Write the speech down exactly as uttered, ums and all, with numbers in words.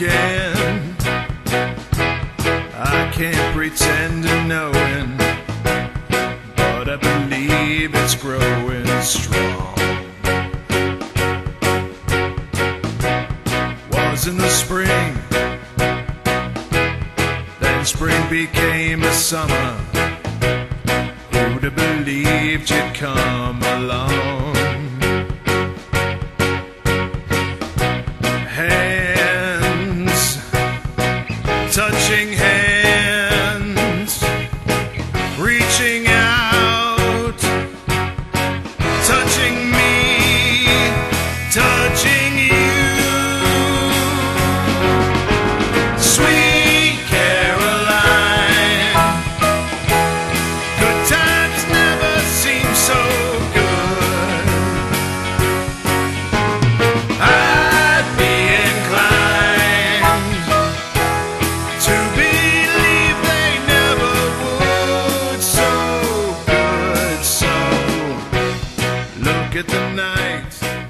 again. I can't pretend to knowing, but I believe it's growing strong. Was in the spring, then spring became the summer. Who'd have believed you'd come along? Hands, touching hands, reaching out, touching me, touching you. Sweet Caroline, good times never seem so good. I'd be inclined to believe they never would. So good, so look at the night.